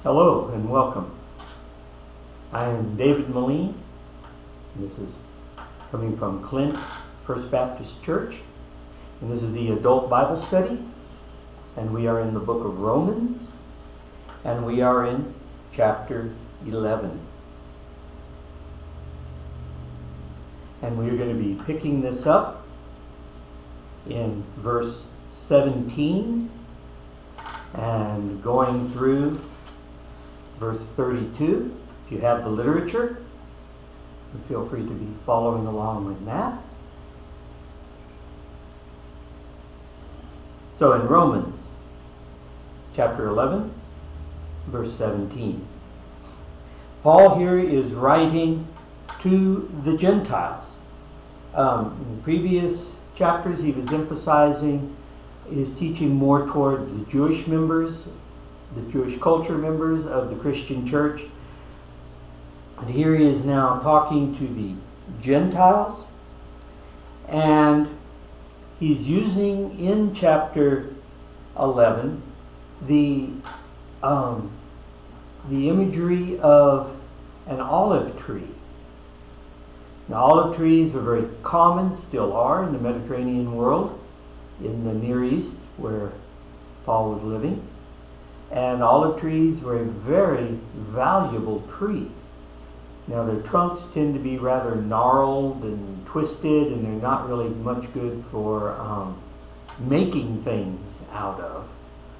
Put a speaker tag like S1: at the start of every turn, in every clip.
S1: Hello and welcome. I am David Moline. This is coming from Clint First Baptist Church, and this is the Adult Bible Study, and we are in the book of Romans, and we are in chapter 11. And we are going to be picking this up in verse 17 and going through verse 32. If you have the literature, feel free to be following along with that. So in Romans chapter 11, verse 17, Paul here is writing to the Gentiles. In previous chapters he was emphasizing his teaching more toward the Jewish members, the Jewish culture members of the Christian church. And here he is now talking to the Gentiles, and he's using in chapter 11 the imagery of an olive tree. Now, olive trees are very common, still are, in the Mediterranean world, in the Near East where Paul was living. And olive trees were a very valuable tree. Now, their trunks tend to be rather gnarled and twisted, and they're not really much good for making things out of.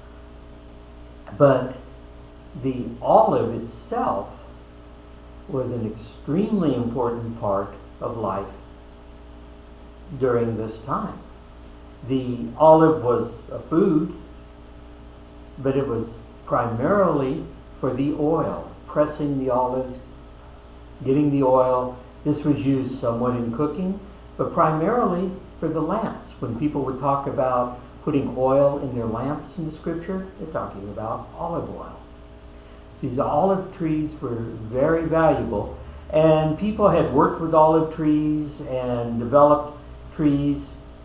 S1: But the olive itself was an extremely important part of life during this time. The olive was a food, but it was primarily for the oil, pressing the olives, getting the oil. This was used somewhat in cooking, but primarily for the lamps. When people would talk about putting oil in their lamps in the scripture, they're talking about olive oil. These olive trees were very valuable, and people had worked with olive trees and developed trees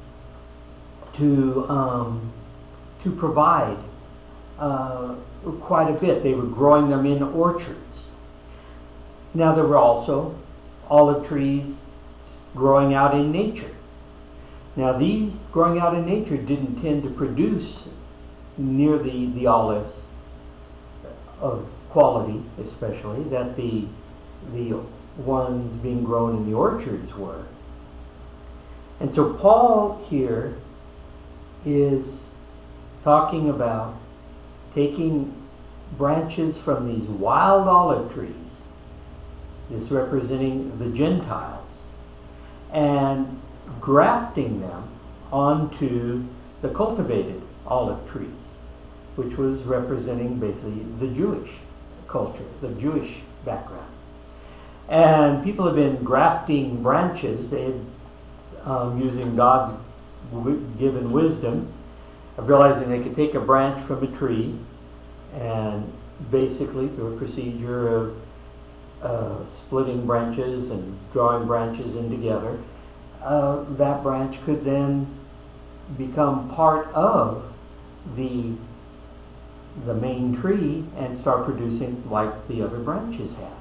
S1: to provide quite a bit. They were growing them in orchards. Now, there were also olive trees growing out in nature. Now, these growing out in nature didn't tend to produce near the olives of quality, especially, that the ones being grown in the orchards were. And so Paul here is talking about taking branches from these wild olive trees, this representing the Gentiles, and grafting them onto the cultivated olive trees, which was representing basically the Jewish culture, the Jewish background. And people have been grafting branches. They had, using God's given wisdom, of realizing they could take a branch from a tree and basically through a procedure of splitting branches and drawing branches in together, that branch could then become part of the main tree and start producing like the other branches had.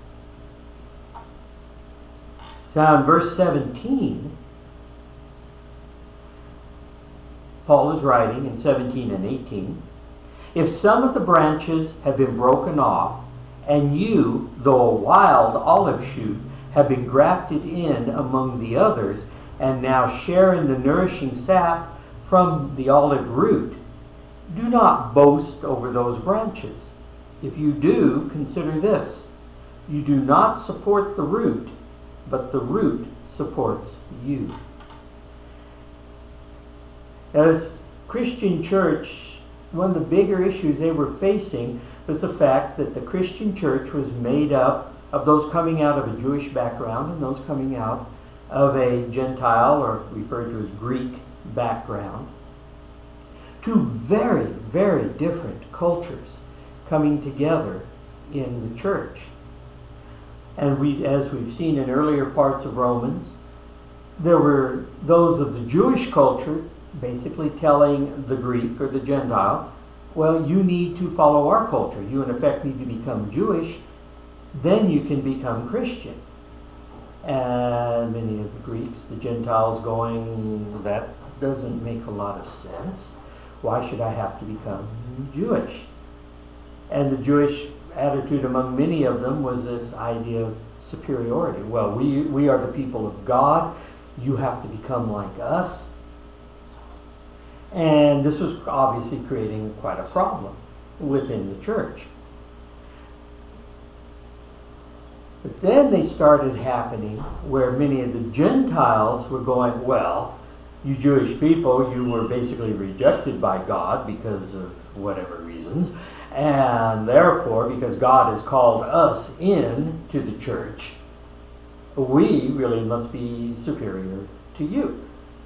S1: So now in verse 17, Paul is writing in 17 and 18, if some of the branches have been broken off, and you, though a wild olive shoot, have been grafted in among the others, and now share in the nourishing sap from the olive root, do not boast over those branches. If you do, consider this: you do not support the root, but the root supports you. As Christian church, one of the bigger issues they were facing was the fact that the Christian church was made up of those coming out of a Jewish background and those coming out of a Gentile, or referred to as Greek, background. Two very, very different cultures coming together in the church. And as we've seen in earlier parts of Romans, there were those of the Jewish culture basically telling the Greek or the Gentile well, you need to follow our culture. You, in effect, need to become Jewish. Then you can become Christian. And many of the Greeks, the Gentiles, going, that doesn't make a lot of sense. Why should I have to become Jewish? And the Jewish attitude among many of them was this idea of superiority. Well, we are the people of God. You have to become like us. And this was obviously creating quite a problem within the church. But then they started happening where many of the Gentiles were going, well, you Jewish people, you were basically rejected by God because of whatever reasons, and therefore, because God has called us in to the church, we really must be superior to you.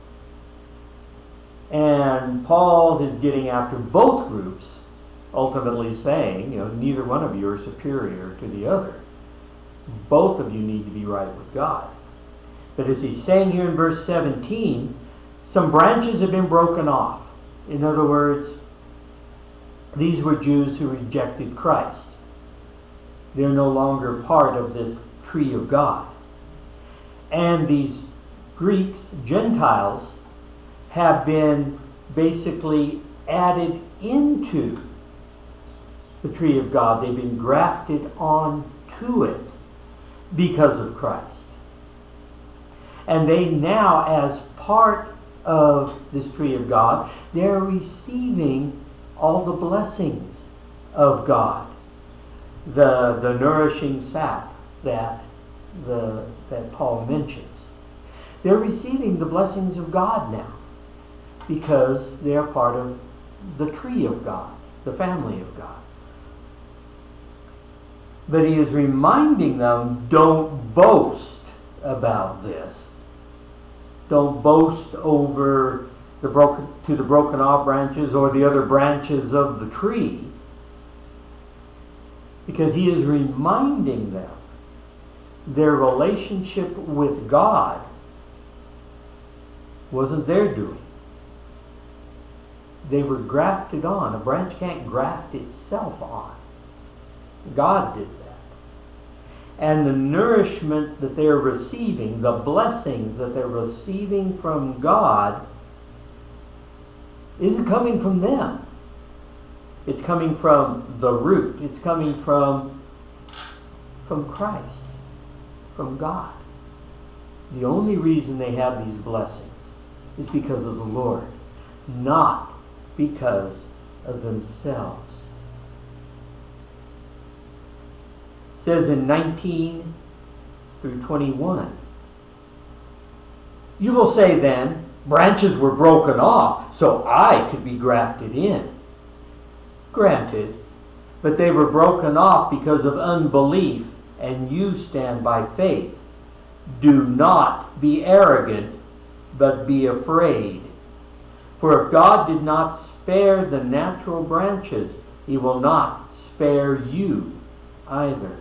S1: And Paul is getting after both groups, ultimately saying, neither one of you are superior to the other. Both of you need to be right with God. But as he's saying here in verse 17, some branches have been broken off. In other words, these were Jews who rejected Christ. They're no longer part of this tree of God. And these Greeks, Gentiles, have been basically added into the tree of God. They've been grafted onto it because of Christ. And they now, as part of this tree of God, they're receiving all the blessings of God. The nourishing sap that Paul mentions. They're receiving the blessings of God now because they're part of the tree of God, the family of God. But he is reminding them, don't boast about this. Don't boast over the broken off branches or the other branches of the tree. Because he is reminding them their relationship with God wasn't their doing. They were grafted on. A branch can't graft itself on. God did that. And the nourishment that they're receiving, the blessings that they're receiving from God, isn't coming from them. It's coming from the root. It's coming from Christ, from God. The only reason they have these blessings is because of the Lord, not because of themselves. It says in 19 through 21, you will say then, branches were broken off so I could be grafted in. Granted, but they were broken off because of unbelief, and you stand by faith. Do not be arrogant, but be afraid. For if God did not spare the natural branches, he will not spare you either.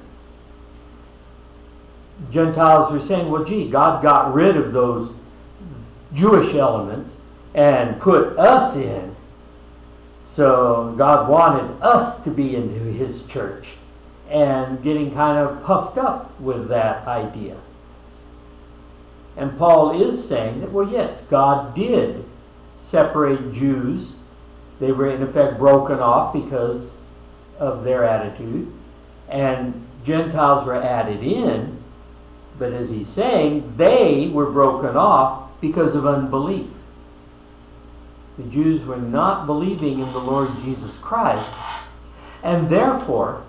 S1: Gentiles were saying, well, gee, God got rid of those Jewish elements and put us in. So God wanted us to be into his church, and getting kind of puffed up with that idea. And Paul is saying that, well, yes, God did separate Jews. They were in effect broken off because of their attitude, and Gentiles were added in. But as he's saying, they were broken off because of unbelief. The Jews were not believing in the Lord Jesus Christ, and therefore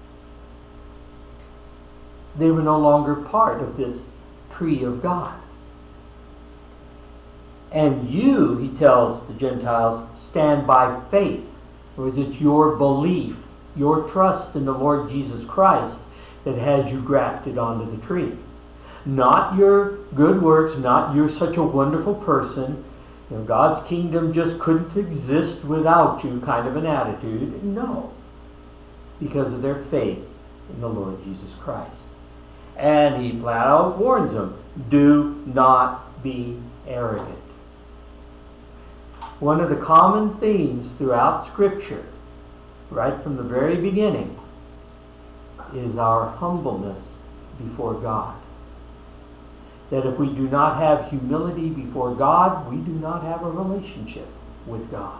S1: they were no longer part of this tree of God. And you, he tells the Gentiles, stand by faith. Or is it your belief, your trust in the Lord Jesus Christ that has you grafted onto the tree? Not your good works, not you're such a wonderful person, God's kingdom just couldn't exist without you kind of an attitude. No. Because of their faith in the Lord Jesus Christ. And he flat out warns them, do not be arrogant. One of the common themes throughout Scripture right from the very beginning, is our humbleness before God. That if we do not have humility before God, we do not have a relationship with God.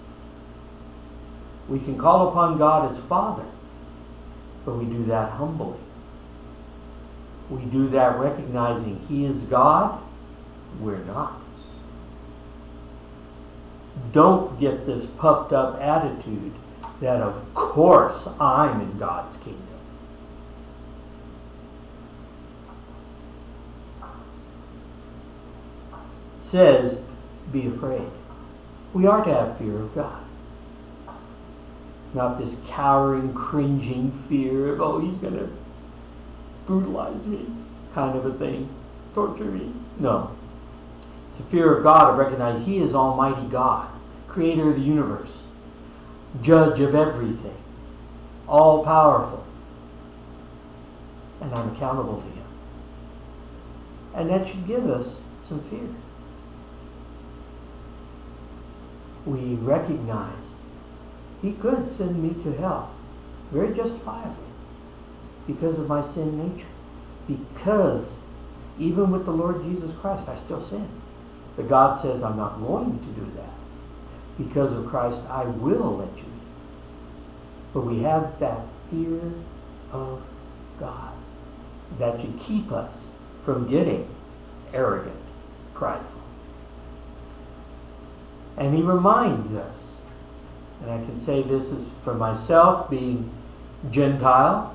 S1: We can call upon God as Father, but we do that humbly. We do that recognizing He is God, we're not. Don't get this puffed up attitude that of course I'm in God's kingdom. It says, be afraid. We are to have fear of God. Not this cowering, cringing fear of, oh, He's going to brutalize me, kind of a thing, torture me. No. It's a fear of God to recognize He is Almighty God, Creator of the universe, Judge of everything, all powerful, and I'm accountable to Him. And that should give us some fear. We recognize He could send me to hell, very justifiably, because of my sin nature. Because even with the Lord Jesus Christ, I still sin. But God says, I'm not going to do that. Because of Christ, I will let you in. But we have that fear of God that should keep us from getting arrogant, prideful. And He reminds us, and I can say this is for myself, being Gentile,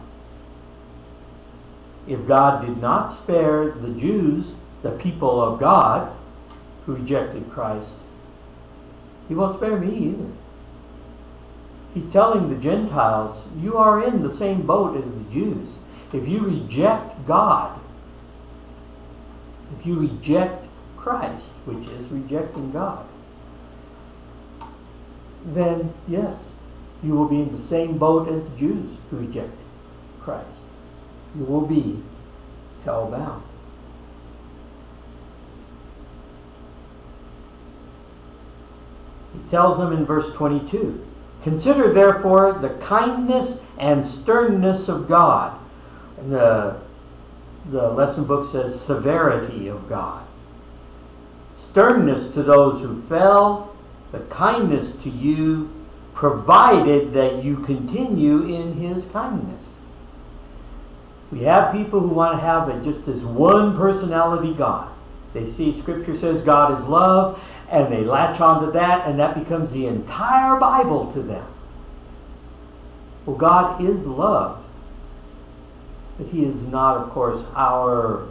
S1: if God did not spare the Jews, the people of God, who rejected Christ, He won't spare me either. He's telling the Gentiles, you are in the same boat as the Jews. If you reject God, if you reject Christ, which is rejecting God, then yes, you will be in the same boat as the Jews who rejected Christ. You will be hell-bound. He tells them in verse 22, consider therefore the kindness and sternness of God. And the lesson book says severity of God. Sternness to those who fell, the kindness to you, provided that you continue in His kindness. We have people who want to have just this one personality God. They see Scripture says God is love, and they latch onto that, and that becomes the entire Bible to them. Well, God is love, but He is not, of course, our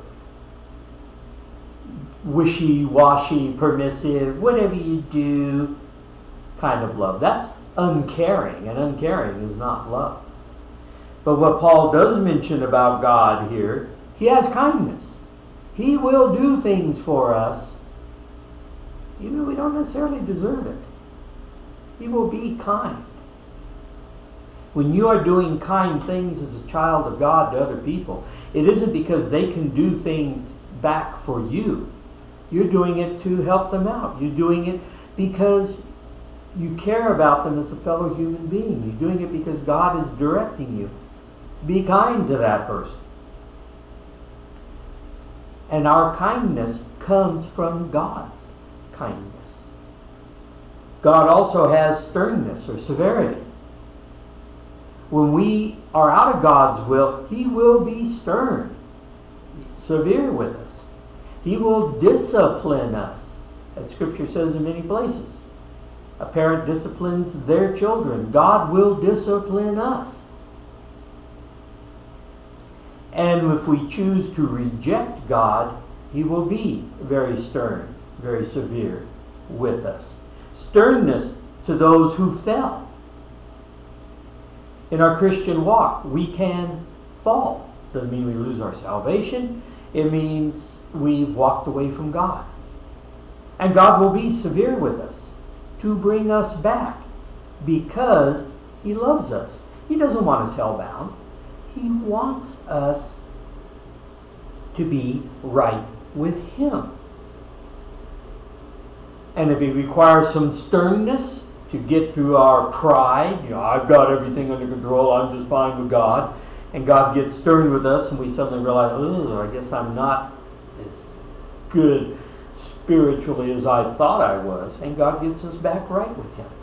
S1: wishy-washy, permissive, whatever you do kind of love. That's uncaring, and uncaring is not love. But what Paul does mention about God here, He has kindness. He will do things for us, even though we don't necessarily deserve it. He will be kind. When you are doing kind things as a child of God to other people, it isn't because they can do things back for you. You're doing it to help them out. You're doing it because you care about them as a fellow human being. You're doing it because God is directing you. Be kind to that person. And our kindness comes from God's kindness. God also has sternness or severity. When we are out of God's will, He will be stern, severe with us. He will discipline us, as Scripture says in many places. A parent disciplines their children. God will discipline us. And if we choose to reject God, He will be very stern, very severe with us. Sternness to those who fell. In our Christian walk, we can fall. Doesn't mean we lose our salvation. It means we've walked away from God. And God will be severe with us to bring us back because He loves us. He doesn't want us hell-bound. He wants us to be right with Him. And if He requires some sternness to get through our pride. I've got everything under control, I'm just fine with God. And God gets stern with us and we suddenly realize, I guess I'm not as good spiritually as I thought I was. And God gets us back right with Him.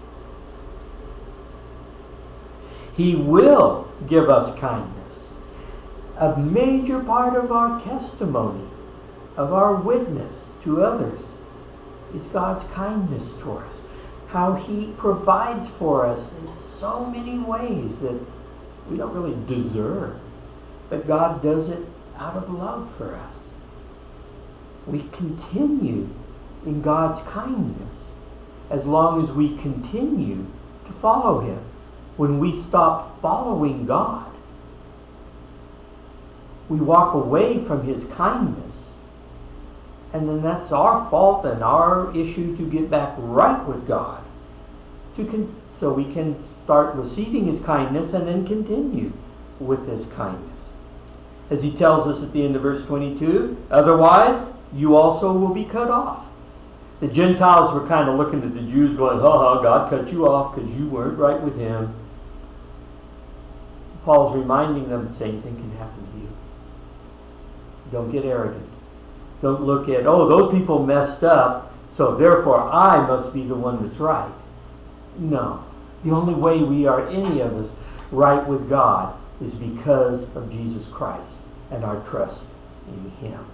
S1: He will give us kindness. A major part of our testimony, of our witness to others, is God's kindness toward us. How He provides for us in so many ways that we don't really deserve. But God does it out of love for us. We continue in God's kindness as long as we continue to follow Him. When we stop following God, we walk away from His kindness, and then that's our fault and our issue to get back right with God, so we can start receiving His kindness and then continue with His kindness. As He tells us at the end of verse 22, otherwise you also will be cut off. The Gentiles were kind of looking at the Jews going, God cut you off because you weren't right with Him. Paul's reminding them the same thing can happen to you. Don't get arrogant. Don't look at, those people messed up, so therefore I must be the one that's right. No. The only way we are, any of us, right with God is because of Jesus Christ and our trust in Him.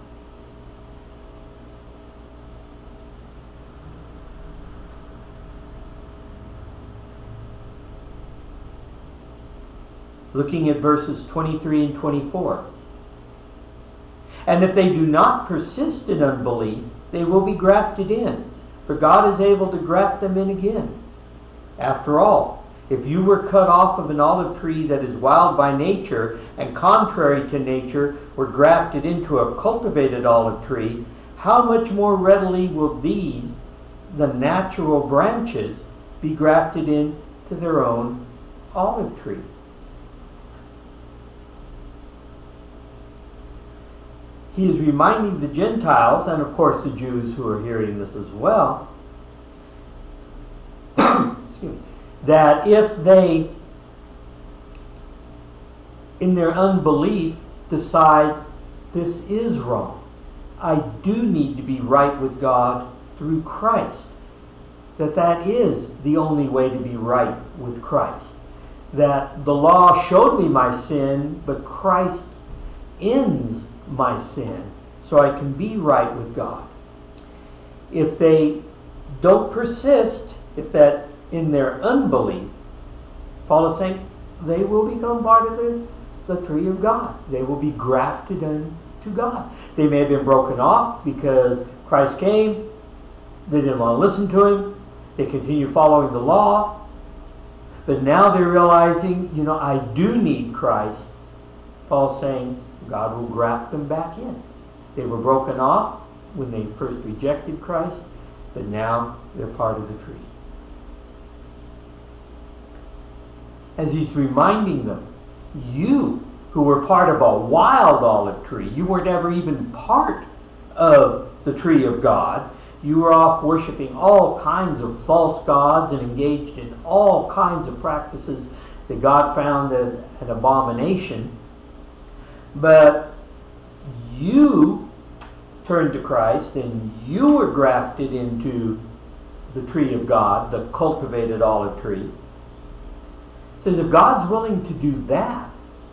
S1: Looking at verses 23 and 24. And if they do not persist in unbelief, they will be grafted in, for God is able to graft them in again. After all, if you were cut off of an olive tree that is wild by nature, and contrary to nature were grafted into a cultivated olive tree, how much more readily will these, the natural branches, be grafted into their own olive tree? He is reminding the Gentiles, and of course the Jews who are hearing this as well, that if they, in their unbelief, decide this is wrong, I do need to be right with God through Christ, that is the only way to be right with Christ. That the law showed me my sin, but Christ ends my sin, so I can be right with God. If they don't persist, if that in their unbelief, Paul is saying they will become part of the tree of God. They will be grafted into God. They may have been broken off because Christ came, they didn't want to listen to Him, they continue following the law, but now they're realizing, I do need Christ. Paul's saying God will graft them back in. They were broken off when they first rejected Christ, but now they're part of the tree. As he's reminding them, you who were part of a wild olive tree, you weren't ever even part of the tree of God. You were off worshiping all kinds of false gods and engaged in all kinds of practices that God found an abomination. But you turned to Christ and you were grafted into the tree of God, the cultivated olive tree. It says if God's willing to do that,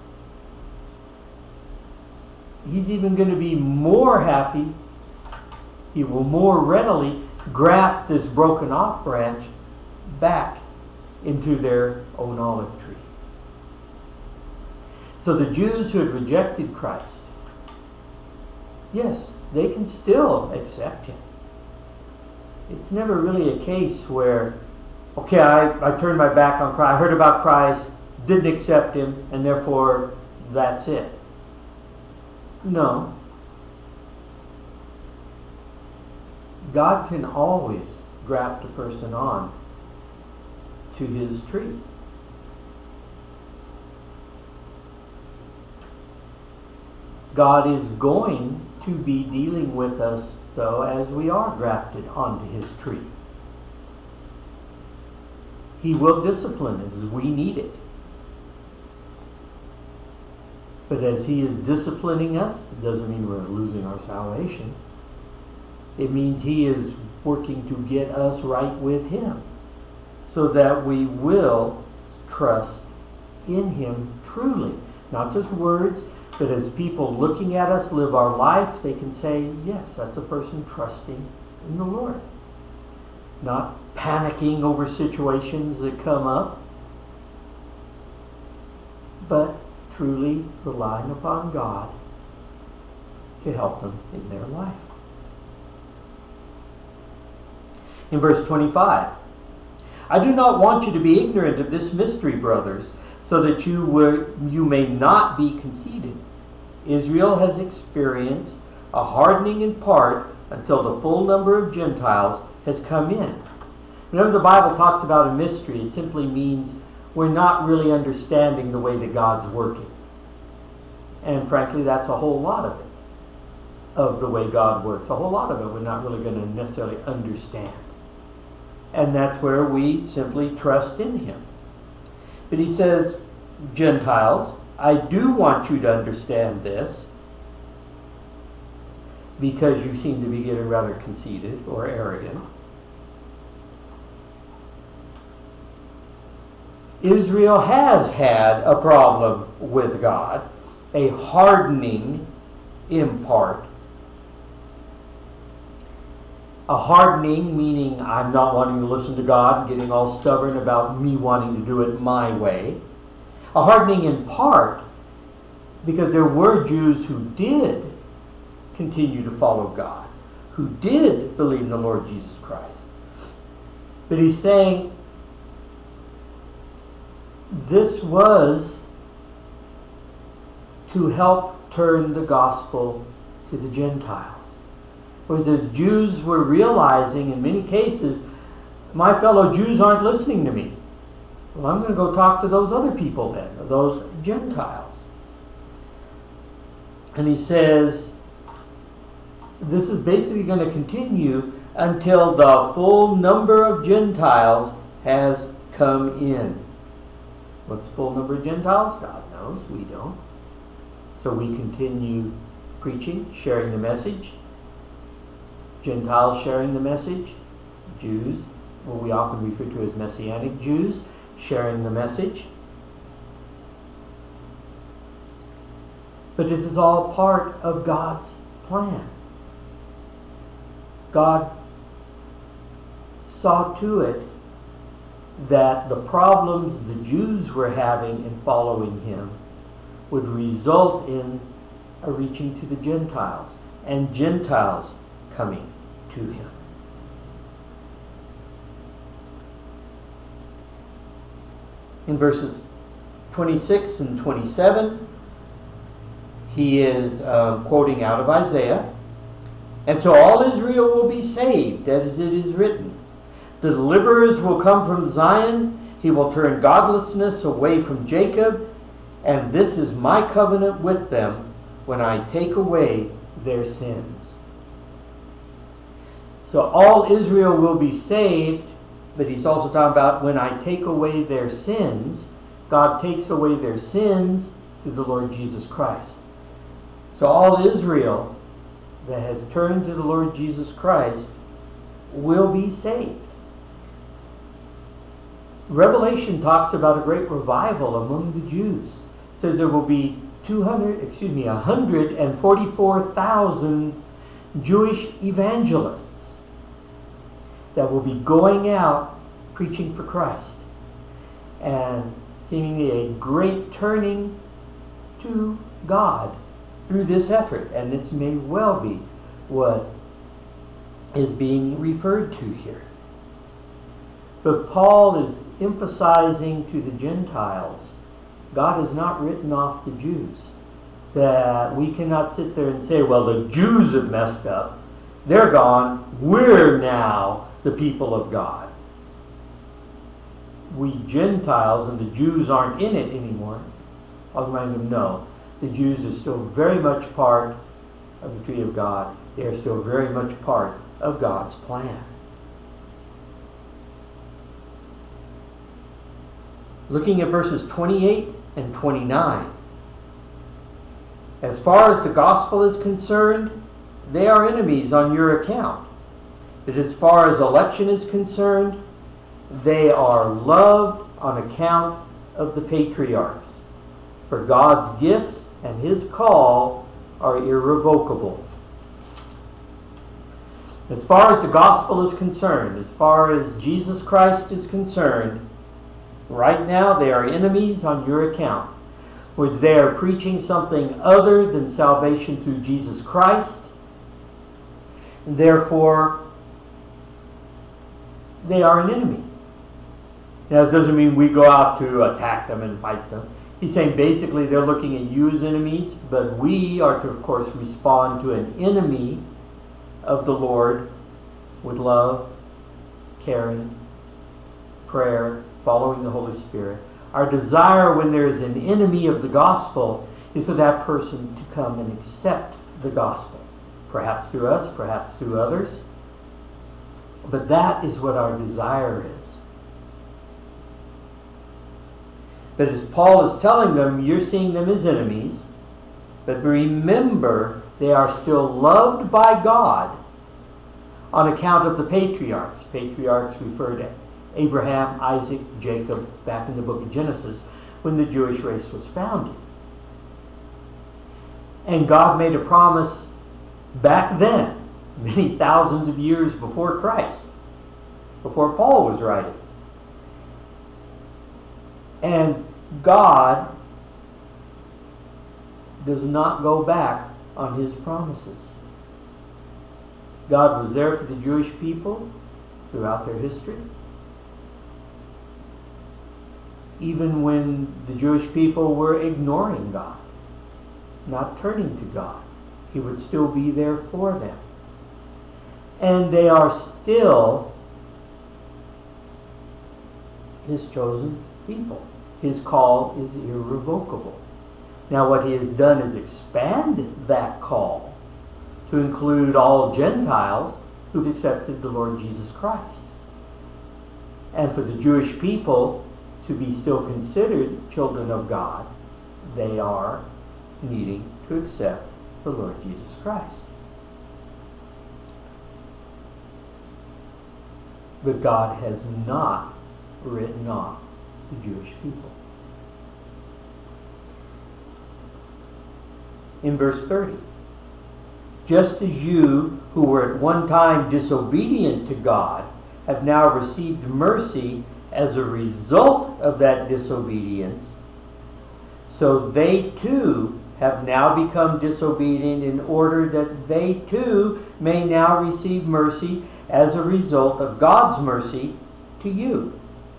S1: He's even going to be more happy. He will more readily graft this broken off branch back into their own olive tree. So the Jews who had rejected Christ, yes, they can still accept Him. It's never really a case where, okay, I turned my back on Christ, I heard about Christ, didn't accept Him, and therefore that's it. No. God can always graft a person on to His tree. God is going to be dealing with us, though, as we are grafted onto His tree. He will discipline us as we need it. But as He is disciplining us, it doesn't mean we're losing our salvation. It means He is working to get us right with Him, so that we will trust in Him truly. Not just words, but as people looking at us live our life, they can say, yes, that's a person trusting in the Lord. Not panicking over situations that come up, but truly relying upon God to help them in their life. In verse 25, I do not want you to be ignorant of this mystery, brothers, so that you may not be conceited. Israel has experienced a hardening in part until the full number of Gentiles has come in. Whenever the Bible talks about a mystery, it simply means we're not really understanding the way that God's working. And frankly, that's a whole lot of it, of the way God works. A whole lot of it we're not really going to necessarily understand. And that's where we simply trust in Him. But He says, Gentiles, I do want you to understand this, because you seem to be getting rather conceited or arrogant. Israel has had a problem with God, a hardening in part. A hardening meaning I'm not wanting to listen to God, getting all stubborn about me wanting to do it my way. A hardening in part because there were Jews who did continue to follow God, who did believe in the Lord Jesus Christ. But He's saying this was to help turn the gospel to the Gentiles. Whereas the Jews were realizing in many cases, my fellow Jews aren't listening to me. Well, I'm going to go talk to those other people then, those Gentiles. And He says, this is basically going to continue until the full number of Gentiles has come in. What's the full number of Gentiles? God knows, we don't. So we continue preaching, sharing the message. Gentiles sharing the message. Jews, what we often refer to as Messianic Jews, sharing the message. But this is all part of God's plan. God saw to it that the problems the Jews were having in following Him would result in a reaching to the Gentiles, and Gentiles coming to Him. In verses 26 and 27, he is quoting out of Isaiah. And so all Israel will be saved, as it is written. The deliverers will come from Zion. He will turn godlessness away from Jacob. And this is my covenant with them when I take away their sins. So all Israel will be saved, but he's also talking about when I take away their sins. God takes away their sins through the Lord Jesus Christ. So all Israel that has turned to the Lord Jesus Christ will be saved. Revelation talks about a great revival among the Jews. It says there will be 144,000 Jewish evangelists that will be going out preaching for Christ, and seemingly a great turning to God through this effort. And this may well be what is being referred to here. But Paul is emphasizing to the Gentiles, God has not written off the Jews. That we cannot sit there and say, well, the Jews have messed up. They're gone. We're now the people of God. We Gentiles and the Jews aren't in it anymore. I'll remind them, no. The Jews are still very much part of the tree of God. They are still very much part of God's plan. Looking at verses 28 and 29. As far as the gospel is concerned, they are enemies on your account. But as far as election is concerned, they are loved on account of the patriarchs. For God's gifts and His call are irrevocable. As far as the gospel is concerned, as far as Jesus Christ is concerned, right now they are enemies on your account, which they are preaching something other than salvation through Jesus Christ. And therefore, they are an enemy. Now, it doesn't mean we go out to attack them and fight them. He's saying basically they're looking at you as enemies, but we are to, of course, respond to an enemy of the Lord with love, caring, prayer, following the Holy Spirit. Our desire when there is an enemy of the gospel is for that person to come and accept the gospel. Perhaps through us, perhaps through others. But that is what our desire is. But as Paul is telling them, you're seeing them as enemies. But remember, they are still loved by God on account of the patriarchs. Patriarchs refer to Abraham, Isaac, Jacob, back in the book of Genesis, when the Jewish race was founded. And God made a promise back then, many thousands of years before Christ, before Paul was writing. And God does not go back on His promises. God was there for the Jewish people throughout their history. Even when the Jewish people were ignoring God, not turning to God, He would still be there for them. And they are still His chosen people. His call is irrevocable. Now what He has done is expand that call to include all Gentiles who've accepted the Lord Jesus Christ. And for the Jewish people to be still considered children of God, they are needing to accept the Lord Jesus Christ. But God has not written off the Jewish people. In verse 30, just as you who were at one time disobedient to God have now received mercy as a result of that disobedience, so they too have now become disobedient in order that they too may now receive mercy as a result of God's mercy to you.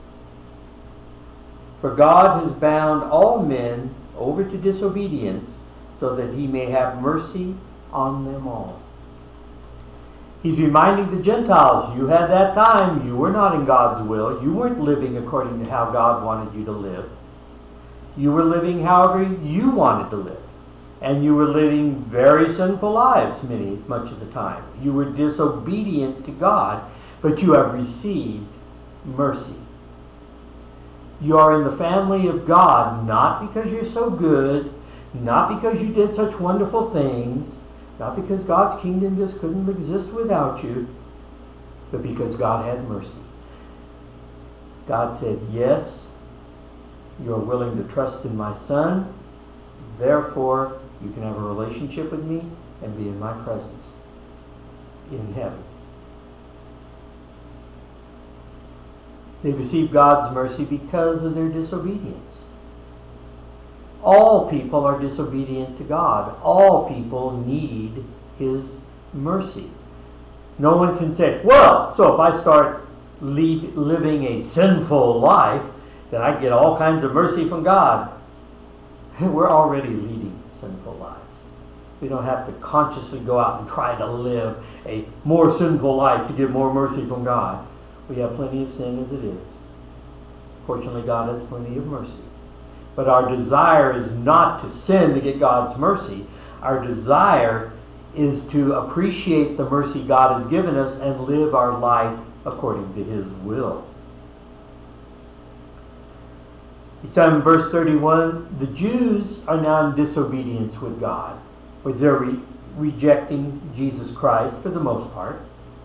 S1: For God has bound all men over to disobedience so that He may have mercy on them all. He's reminding the Gentiles, you had that time, you were not in God's will, you weren't living according to how God wanted you to live. You were living however you wanted to live. And you were living very sinful lives much of the time. You were disobedient to God, but you have received mercy. You are in the family of God, not because you're so good, not because you did such wonderful things, not because God's kingdom just couldn't exist without you, but because God had mercy. God said, yes, you are willing to trust in my Son, therefore you can have a relationship with me and be in my presence in heaven. They received God's mercy because of their disobedience. All people are disobedient to God. All people need His mercy. No one can say, well, so if I start living a sinful life, then I get all kinds of mercy from God. We're already leading sinful lives. We don't have to consciously go out and try to live a more sinful life to get more mercy from God. We have plenty of sin as it is. Fortunately, God has plenty of mercy. But our desire is not to sin to get God's mercy. Our desire is to appreciate the mercy God has given us and live our life according to His will. He said in verse 31, the Jews are now in disobedience with God, or they're rejecting Jesus Christ for the most part.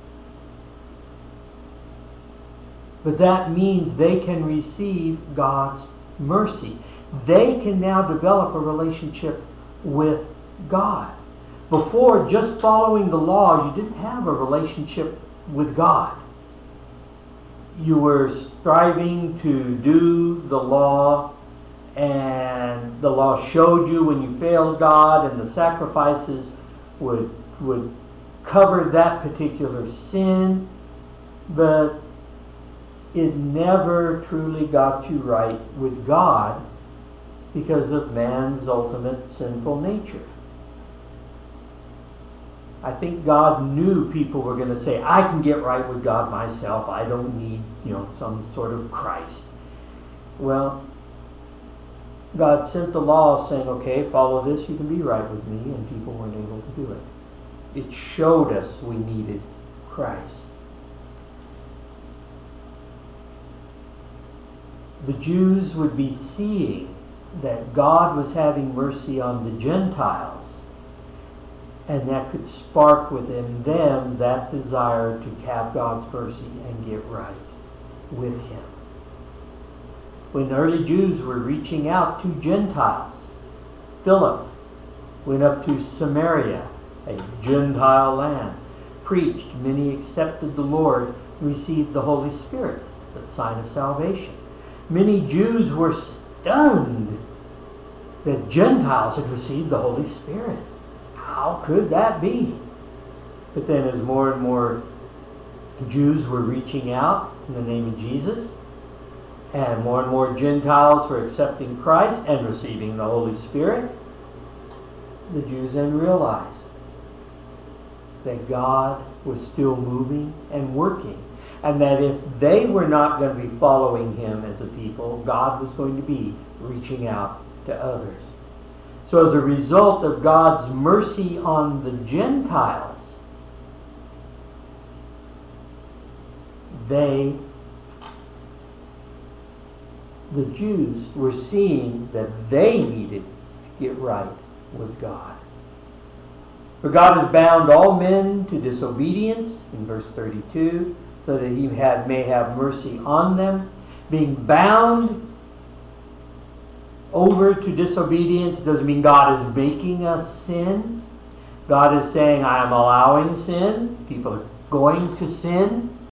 S1: But that means they can receive God's mercy. They can now develop a relationship with God. Before, just following the law, you didn't have a relationship with God. You were striving to do the law, and the law showed you when you failed God, and the sacrifices would cover that particular sin, but it never truly got you right with God because of man's ultimate sinful nature. I think God knew people were going to say, I can get right with God myself. I don't need, some sort of Christ. Well, God sent the law saying, okay, follow this, you can be right with me, and people weren't able to do it. It showed us we needed Christ. The Jews would be seeing that God was having mercy on the Gentiles, and that could spark within them that desire to have God's mercy and get right with Him. When the early Jews were reaching out to Gentiles, Philip went up to Samaria, a Gentile land, preached, many accepted the Lord, received the Holy Spirit, the sign of salvation. Many Jews were stunned that Gentiles had received the Holy Spirit. How could that be? But then as more and more Jews were reaching out in the name of Jesus, and more Gentiles were accepting Christ and receiving the Holy Spirit, the Jews then realized that God was still moving and working, and that if they were not going to be following Him as a people, God was going to be reaching out to others. So as a result of God's mercy on the Gentiles, the Jews were seeing that they needed to get right with God. For God has bound all men to disobedience, in verse 32, so that He may have mercy on them. Being bound over to disobedience doesn't mean God is making us sin. God is saying, I am allowing sin. People are going to sin.